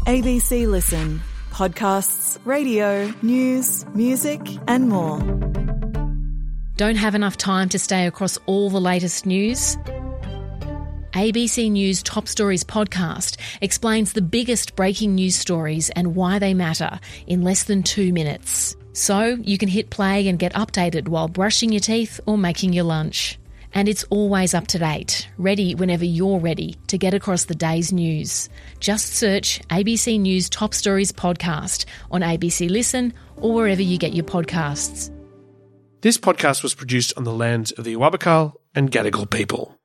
ABC Listen. Podcasts, radio, news, music and more. Don't have enough time to stay across all the latest news? ABC News Top Stories podcast explains the biggest breaking news stories and why they matter in less than 2 minutes. So you can hit play and get updated while brushing your teeth or making your lunch. And it's always up to date, ready whenever you're ready to get across the day's news. Just search ABC News Top Stories podcast on ABC Listen or wherever you get your podcasts. This podcast was produced on the lands of the Awabakal and Gadigal people.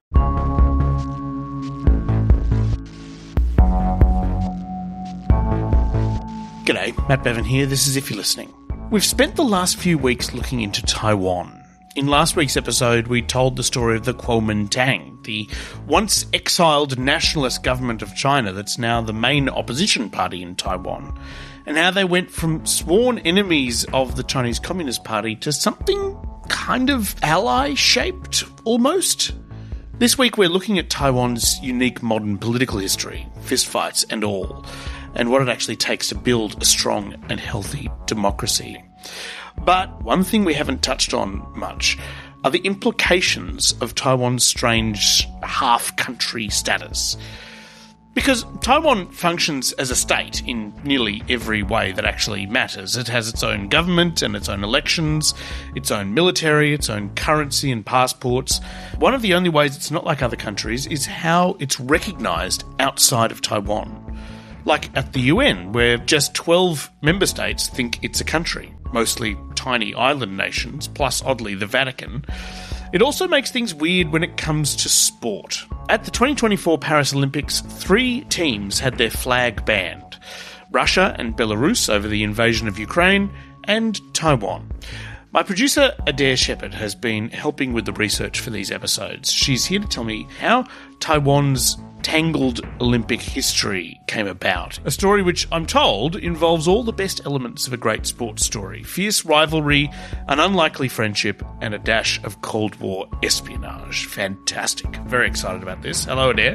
G'day, Matt Bevan here. This is If You're Listening. We've spent the last few weeks looking into Taiwan. In last week's episode, we told the story of the Kuomintang, the once exiled nationalist government of China that's now the main opposition party in Taiwan, and how they went from sworn enemies of the Chinese Communist Party to something kind of ally-shaped, almost. This week we're looking at Taiwan's unique modern political history, fistfights and all, and what it actually takes to build a strong and healthy democracy. But one thing we haven't touched on much are the implications of Taiwan's strange half-country status. Because Taiwan functions as a state in nearly every way that actually matters. It has its own government and its own elections, its own military, its own currency and passports. One of the only ways it's not like other countries is how it's recognised outside of Taiwan. Like at the UN, where just 12 member states think it's a country, mostly tiny island nations, plus oddly the Vatican. It also makes things weird when it comes to sport. At the 2024 Paris Olympics, 3 teams had their flag banned: Russia and Belarus over the invasion of Ukraine, and Taiwan. My producer, Adair Shepherd, has been helping with the research for these episodes. She's here to tell me how Taiwan's tangled Olympic history came about. A story which, I'm told, involves all the best elements of a great sports story. Fierce rivalry, an unlikely friendship, and a dash of Cold War espionage. Fantastic. Very excited about this. Hello, Adair.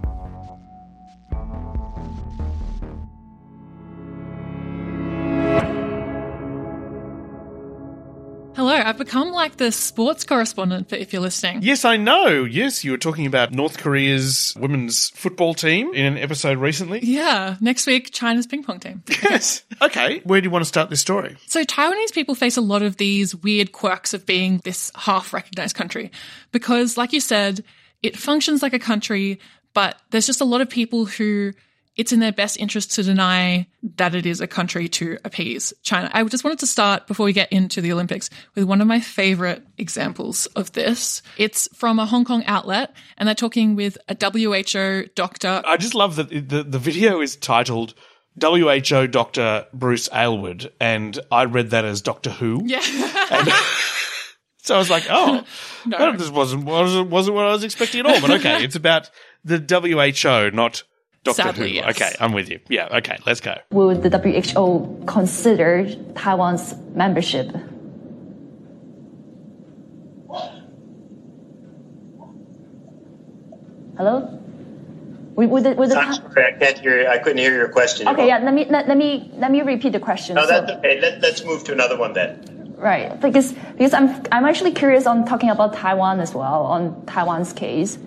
Hello, I've become like the sports correspondent for If You're Listening. Yes, I know. Yes, you were talking about North Korea's women's football team in an episode recently. Yeah, next week, China's ping pong team. Yes. Okay, where do you want to start this story? So Taiwanese people face a lot of these weird quirks of being this half-recognized country because, like you said, it functions like a country, but there's just a lot of people who it's in their best interest to deny that it is a country to appease China. I just wanted to start, before we get into the Olympics, with one of my favorite examples of this. It's from a Hong Kong outlet, and they're talking with a WHO doctor. I just love that the video is titled WHO Dr. Bruce Aylward, and I read that as Doctor Who. Yeah. And so I was like, oh, no. That just wasn't what I was expecting at all. But okay, it's about the WHO, not Doctor Sadly, Who. yes. Okay, I'm with you. Yeah, okay, let's go. Will the WHO consider Taiwan's membership? Hello? Sorry, I can't hear. I couldn't hear your question. Okay, yeah. Let me repeat the question. No, that's okay. Let's move to another one then. Right, because I'm actually curious on talking about Taiwan as well, on Taiwan's case.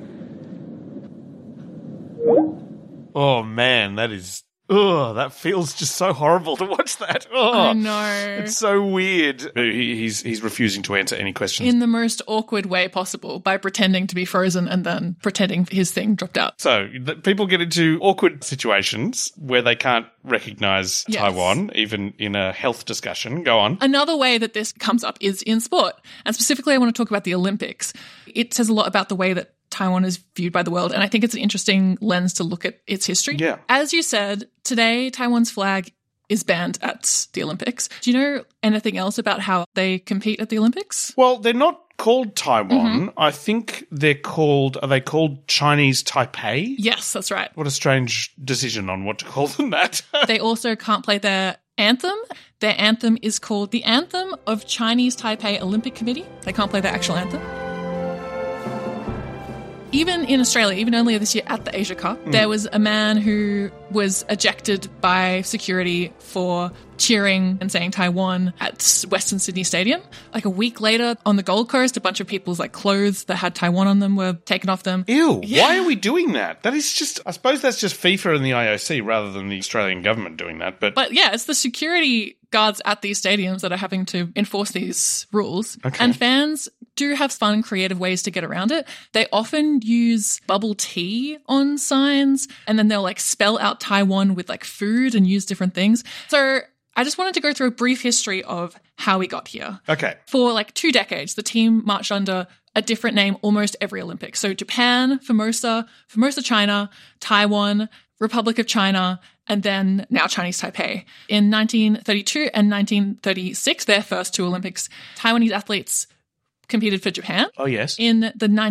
Oh man, that feels just so horrible to watch that. Oh, I know. It's so weird. He's refusing to answer any questions. In the most awkward way possible, by pretending to be frozen and then pretending his thing dropped out. So people get into awkward situations where they can't recognise Taiwan, even in a health discussion. Go on. Another way that this comes up is in sport. And specifically, I want to talk about the Olympics. It says a lot about the way that Taiwan is viewed by the world, and I think it's an interesting lens to look at its history. Yeah. As you said, today Taiwan's flag is banned at the Olympics. Do you know anything else about how they compete at the Olympics? Well, they're not called Taiwan. I think are they called Chinese Taipei? Yes, that's right. What a strange decision on what to call them that. They also can't play their anthem. Their anthem is called the Anthem of Chinese Taipei Olympic Committee. They can't play their actual anthem. even in Australia, even earlier this year at the Asia Cup, there was a man who was ejected by security for cheering and saying Taiwan at Western Sydney Stadium. Like a week later on the Gold Coast, a bunch of people's like clothes that had Taiwan on them were taken off them. Ew, why are we doing that? That is just, I suppose that's just FIFA and the IOC rather than the Australian government doing that. But yeah, it's the security guards at these stadiums that are having to enforce these rules. Okay. And fans do have fun, creative ways to get around it. They often use bubble tea on signs, and then they'll like spell out Taiwan with like food and use different things. So I just wanted to go through a brief history of how we got here. Okay. For like 2 decades, the team marched under a different name almost every Olympics. So Japan, Formosa, China, Taiwan, Republic of China, and then now Chinese Taipei. In 1932 and 1936, their first 2 Olympics, Taiwanese athletes competed for Japan. Oh, yes. In the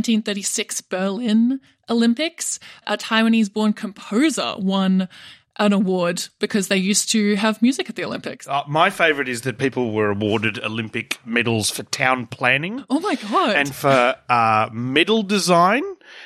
1936 Berlin Olympics, a Taiwanese-born composer won an award because they used to have music at the Olympics. My favourite is that people were awarded Olympic medals for town planning. Oh my God. And for medal design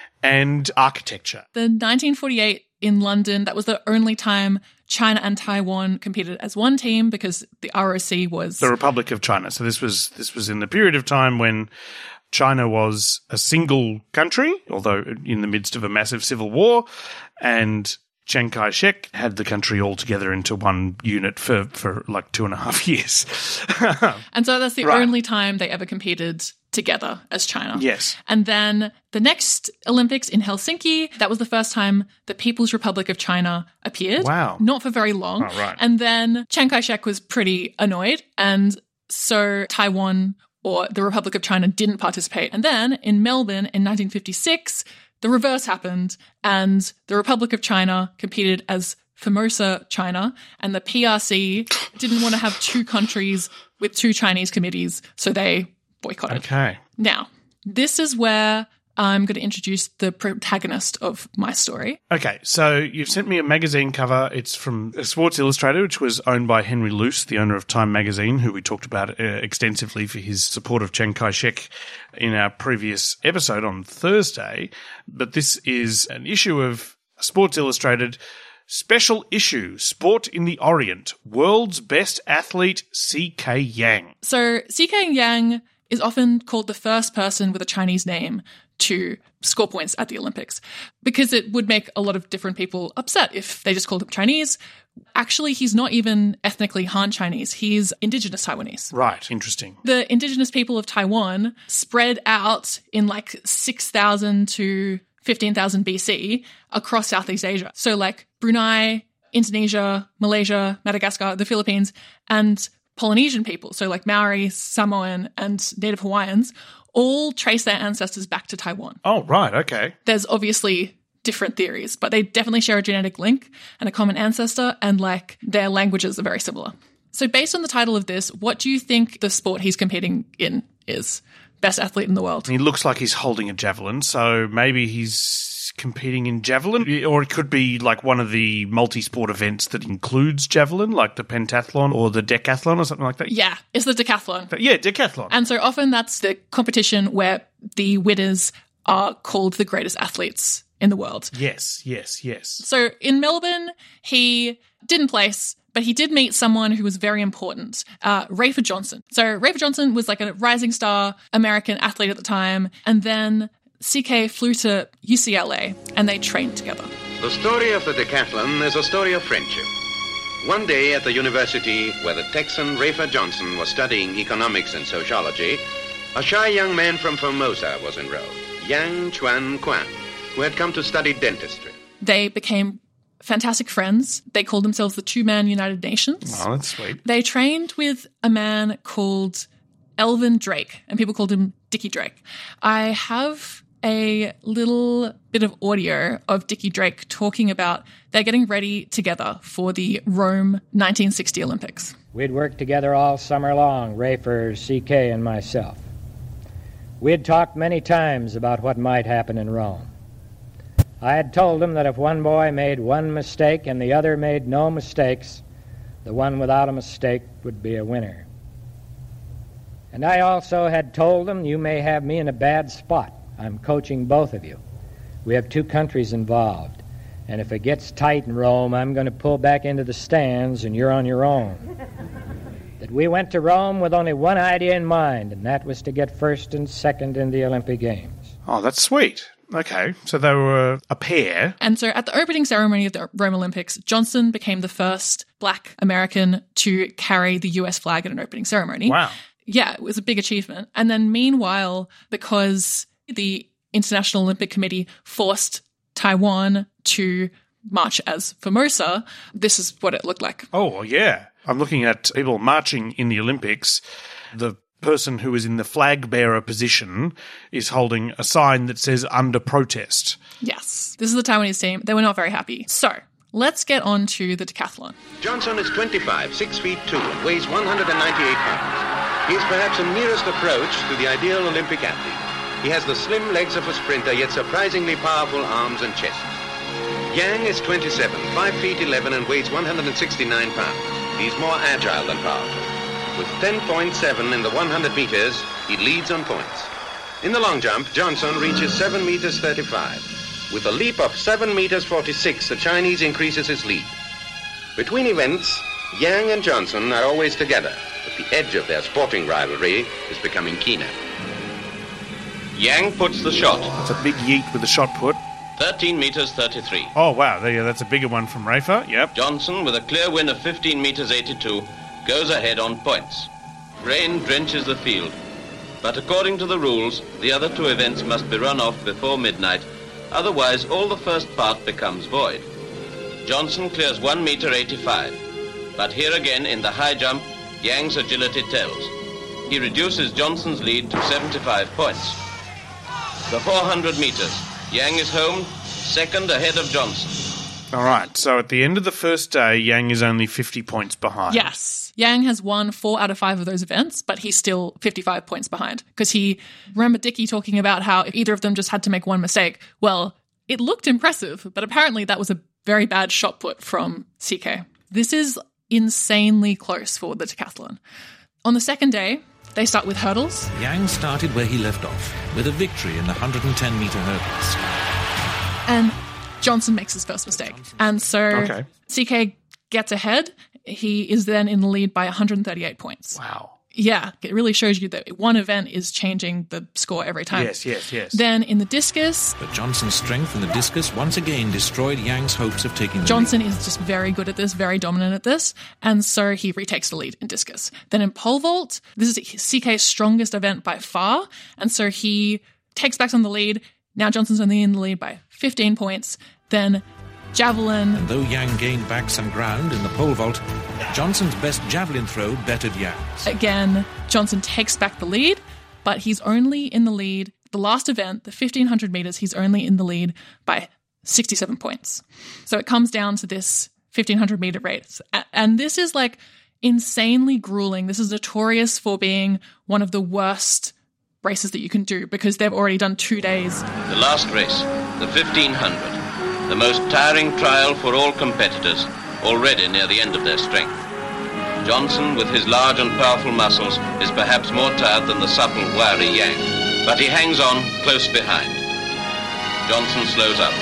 and architecture. The 1948 in London, that was the only time China and Taiwan competed as one team because the ROC was the Republic of China. So this was in the period of time when China was a single country, although in the midst of a massive civil war, and Chiang Kai-shek had the country all together into one unit for like 2.5 years. And so that's the only time they ever competed together as China. Yes. And then the next Olympics in Helsinki, that was the first time the People's Republic of China appeared. Wow. Not for very long. Oh, right. And then Chiang Kai-shek was pretty annoyed, and so Taiwan or the Republic of China didn't participate. And then in Melbourne in 1956, the reverse happened, and the Republic of China competed as Formosa China, and the PRC didn't want to have 2 countries with 2 Chinese committees, so they boycotted. Okay. Now, this is where I'm going to introduce the protagonist of my story. Okay, so you've sent me a magazine cover. It's from Sports Illustrated, which was owned by Henry Luce, the owner of Time magazine, who we talked about extensively for his support of Chiang Kai-shek in our previous episode on Thursday. But this is an issue of Sports Illustrated special issue, Sport in the Orient, World's Best Athlete C.K. Yang. So C.K. Yang is often called the first person with a Chinese name to score points at the Olympics because it would make a lot of different people upset if they just called him Chinese. Actually, he's not even ethnically Han Chinese. He's indigenous Taiwanese. Right. Interesting. The indigenous people of Taiwan spread out in like 6,000 to 15,000 BC across Southeast Asia. So like Brunei, Indonesia, Malaysia, Madagascar, the Philippines, and Polynesian people, so like Maori, Samoan, and Native Hawaiians, all trace their ancestors back to Taiwan. Oh, right, okay. There's obviously different theories, but they definitely share a genetic link and a common ancestor, and like their languages are very similar. So based on the title of this, what do you think the sport he's competing in is? Best athlete in the world. He looks like he's holding a javelin, so maybe he's competing in javelin, or it could be like one of the multi-sport events that includes javelin, like the pentathlon or the decathlon or something like that. Yeah, it's the decathlon. Decathlon. And so often that's the competition where the winners are called the greatest athletes in the world. Yes. So in Melbourne, he didn't place, but he did meet someone who was very important, Rayford Johnson. So Rayford Johnson was like a rising star American athlete at the time, and then CK flew to UCLA and they trained together. The story of the decathlon is a story of friendship. One day at the university where the Texan Rayford Johnson was studying economics and sociology, a shy young man from Formosa was enrolled, Yang Chuan Kwan, who had come to study dentistry. They became fantastic friends. They called themselves the Two-Man United Nations. Oh, that's sweet. They trained with a man called Elvin Drake, and people called him Dickie Drake. I have a little bit of audio of Dickie Drake talking about they're getting ready together for the Rome 1960 Olympics. We'd worked together all summer long, Rayford, CK, and myself. We had talked many times about what might happen in Rome. I had told him that if one boy made one mistake and the other made no mistakes, the one without a mistake would be a winner. And I also had told him, you may have me in a bad spot. I'm coaching both of you. We have 2 countries involved. And if it gets tight in Rome, I'm going to pull back into the stands and you're on your own. That we went to Rome with only one idea in mind, and that was to get first and second in the Olympic Games. Oh, that's sweet. Okay, so they were a pair. And so at the opening ceremony of the Rome Olympics, Johnson became the first Black American to carry the US flag at an opening ceremony. Wow. Yeah, it was a big achievement. And then meanwhile, because the International Olympic Committee forced Taiwan to march as Formosa, this is what it looked like. Oh, yeah. I'm looking at people marching in the Olympics. The person who is in the flag bearer position is holding a sign that says under protest. Yes. This is the Taiwanese team. They were not very happy. So let's get on to the decathlon. Johnson is 25, 6 feet 2, and weighs 198 pounds. He is perhaps the nearest approach to the ideal Olympic athlete. He has the slim legs of a sprinter, yet surprisingly powerful arms and chest. Yang is 27, 5 feet 11, and weighs 169 pounds. He's more agile than powerful. With 10.7 in the 100 meters, he leads on points. In the long jump, Johnson reaches 7 meters 35. With a leap of 7 meters 46, the Chinese increases his lead. Between events, Yang and Johnson are always together, but the edge of their sporting rivalry is becoming keener. Yang puts the shot. That's a big yeet with the shot put. 13 meters 33. Oh, wow. That's a bigger one from Rafer. Yep. Johnson, with a clear win of 15 meters 82, goes ahead on points. Rain drenches the field, but according to the rules, the other 2 events must be run off before midnight, otherwise all the first part becomes void. Johnson clears 1 meter 85, but here again in the high jump, Yang's agility tells. He reduces Johnson's lead to 75 points. The 400 meters, Yang is home, second ahead of Johnson. All right, so at the end of the first day, Yang is only 50 points behind. Yes. Yang has won 4 out of 5 of those events, but he's still 55 points behind. Because remember Dickie talking about how if either of them just had to make one mistake, well, it looked impressive, but apparently that was a very bad shot put from CK. This is insanely close for the decathlon. On the second day, they start with hurdles. Yang started where he left off, with a victory in the 110-meter hurdles. And Johnson makes his first mistake. And so CK gets ahead. He is then in the lead by 138 points. Wow. Yeah, it really shows you that one event is changing the score every time. Yes. Then in the discus... But Johnson's strength in the discus once again destroyed Yang's hopes of taking the Johnson lead. is just very good at this, very dominant at this, and so he retakes the lead in discus. Then in pole vault, this is CK's strongest event by far, and so he takes back on the lead. Now Johnson's only in the lead by 15 points. Then javelin. And though Yang gained back some ground in the pole vault, Johnson's best javelin throw bettered Yang's. Again, Johnson takes back the lead, but he's only in the lead. The last event, the 1,500 meters, he's only in the lead by 67 points. So it comes down to this 1,500 meter race. And this is like insanely grueling. This is notorious for being one of the worst races that you can do because they've already done 2 days. The last race, the 1,500. The most tiring trial for all competitors, already near the end of their strength. Johnson, with his large and powerful muscles, is perhaps more tired than the supple, wiry Yang, but he hangs on close behind. Johnson slows up.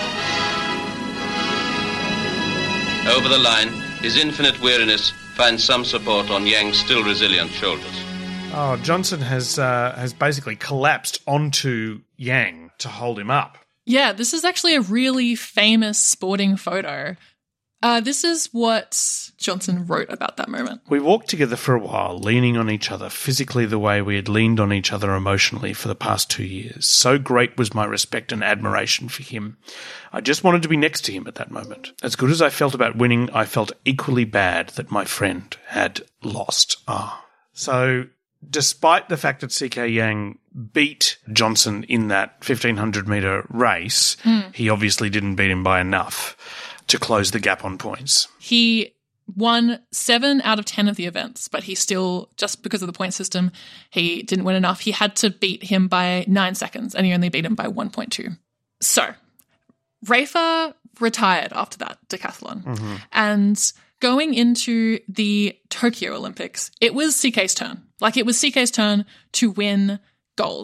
Over the line, his infinite weariness finds some support on Yang's still resilient shoulders. Oh, Johnson has basically collapsed onto Yang to hold him up. Yeah, this is actually a really famous sporting photo. This is what Johnson wrote about that moment. We walked together for a while, leaning on each other physically the way we had leaned on each other emotionally for the past 2 years. So great was my respect and admiration for him. I just wanted to be next to him at that moment. As good as I felt about winning, I felt equally bad that my friend had lost. So despite the fact that CK Yang beat Johnson in that 1,500-meter race, he obviously didn't beat him by enough to close the gap on points. He won 7 out of 10 of the events, but he still, just because of the point system, he didn't win enough. He had to beat him by 9 seconds, and he only beat him by 1.2. So, Rafer retired after that decathlon. And going into the Tokyo Olympics, it was CK's turn. Like, it was CK's turn to win gold.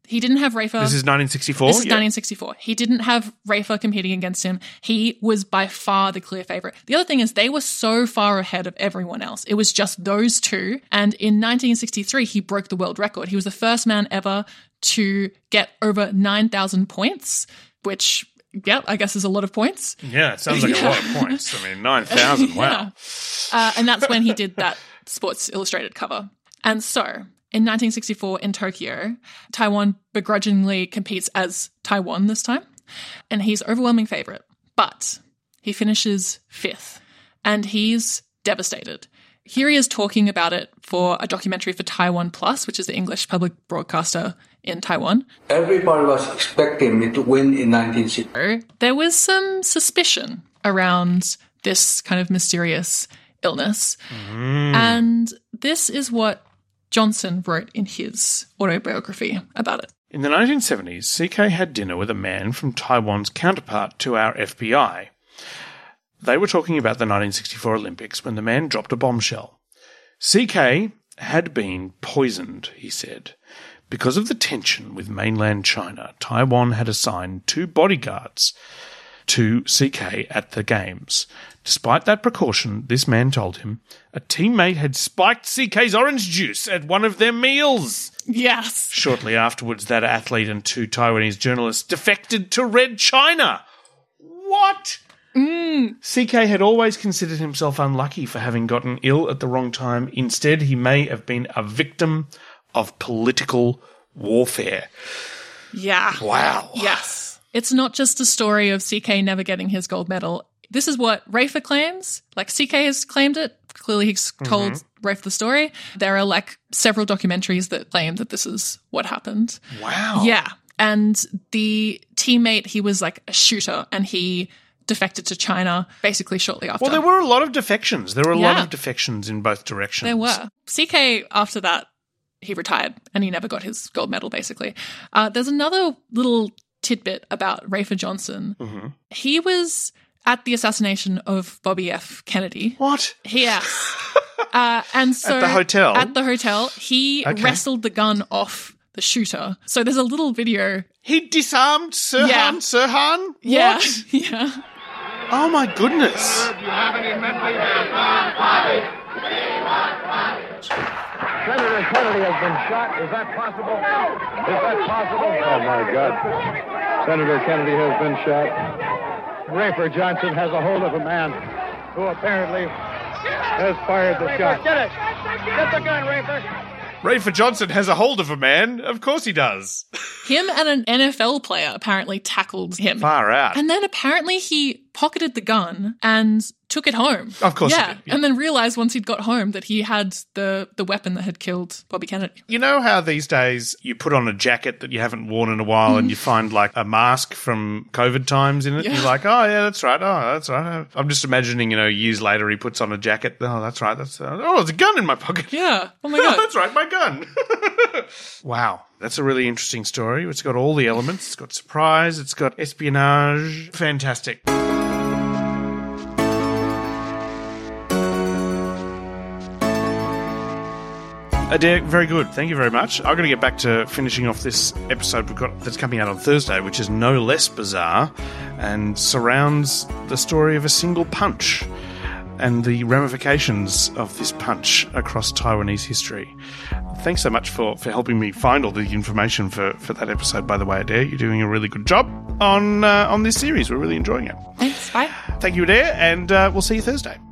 He didn't have Rafer. This is 1964? This is 1964. He didn't have Rafer competing against him. He was by far the clear favorite. The other thing is they were so far ahead of everyone else. It was just those two. And in 1963, he broke the world record. He was the first man ever to get over 9,000 points, which, yeah, I guess is a lot of points. Yeah, it sounds like a lot of points. I mean, 9,000, wow. Yeah. And that's when he did that Sports Illustrated cover. And so, in 1964 in Tokyo, Taiwan begrudgingly competes as Taiwan this time, and he's overwhelming favourite. But he finishes 5th, and he's devastated. Here he is talking about it for a documentary for Taiwan Plus, which is the English public broadcaster in Taiwan. Everybody was expecting me to win in 1960. There was some suspicion around this kind of mysterious illness, and this is what Johnson wrote in his autobiography about it. In the 1970s, CK had dinner with a man from Taiwan's counterpart to our FBI. They were talking about the 1964 Olympics when the man dropped a bombshell. CK had been poisoned, he said. Because of the tension with mainland China, Taiwan had assigned 2 bodyguards to CK at the Games. Despite that precaution, this man told him a teammate had spiked CK's orange juice at one of their meals. Yes. Shortly afterwards, that athlete and 2 Taiwanese journalists defected to Red China. What? CK had always considered himself unlucky for having gotten ill at the wrong time. Instead, he may have been a victim of political warfare. Yeah. Wow. Yes. It's not just a story of CK never getting his gold medal. This is what Rafer claims. Like, CK has claimed it. Clearly, he's told Rafer the story. There are, like, several documentaries that claim that this is what happened. Wow. Yeah. And the teammate, he was, like, a shooter, and he defected to China basically shortly after. Well, there were a lot of defections. There were a lot of defections in both directions. There were. CK, after that, he retired, and he never got his gold medal, basically. There's another little tidbit about Rafer Johnson. He was at the assassination of Bobby F. Kennedy. What? Yes. And so at the hotel? At the hotel, he wrestled the gun off the shooter. So there's a little video. He disarmed Sirhan Sirhan? Yeah. What? Yeah. Oh, my goodness. Senator Kennedy has been shot. Is that possible? Is that possible? Oh, my God. Senator Kennedy has been shot. Rafer Johnson has a hold of a man who apparently has fired the shot. Get it. Get the gun, Rafer. Rafer Johnson has a hold of a man. Of course he does. Him and an NFL player apparently tackled him. Far out. And then apparently he pocketed the gun and took it home. Of course he did. Yeah. And then realized once he'd got home that he had the weapon that had killed Bobby Kennedy. You know how these days you put on a jacket that you haven't worn in a while and you find like a mask from COVID times in it? Yeah. You're like, oh, yeah, that's right. Oh, that's right. I'm just imagining, years later he puts on a jacket. Oh, that's right. There's a gun in my pocket. Yeah. Oh, my God. Oh, that's right. My gun. Wow. That's a really interesting story. It's got all the elements. It's got surprise. It's got espionage. Fantastic. Adair, very good. Thank you very much. I've got to get back to finishing off this episode we've got that's coming out on Thursday, which is no less bizarre and surrounds the story of a single punch and the ramifications of this punch across Taiwanese history. Thanks so much for helping me find all the information for that episode, by the way, Adair. You're doing a really good job on this series. We're really enjoying it. Thanks. Bye. Thank you, Adair, and we'll see you Thursday.